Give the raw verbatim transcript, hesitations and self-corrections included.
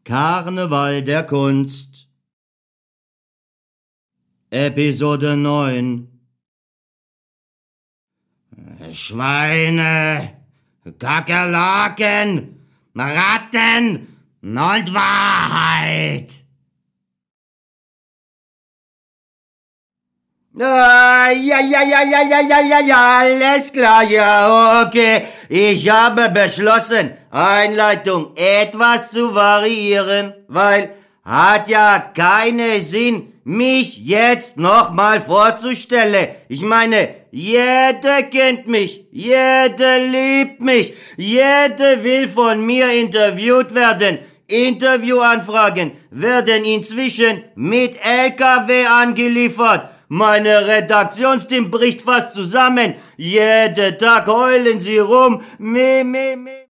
Karneval der Kunst. Episode neun. Schweine, Kakerlaken, Ratten und Wahrheit. Ah, ja, ja, ja, ja, ja, ja, ja, ja, alles klar, ja, okay. Ich habe beschlossen, Einleitung etwas zu variieren, weil hat ja keinen Sinn, mich jetzt nochmal vorzustellen. Ich meine, jeder kennt mich, jeder liebt mich, jeder will von mir interviewt werden. Interviewanfragen werden inzwischen mit L K W angeliefert. Meine Redaktionsteam bricht fast zusammen. Jeden Tag heulen sie rum. Me, me, me.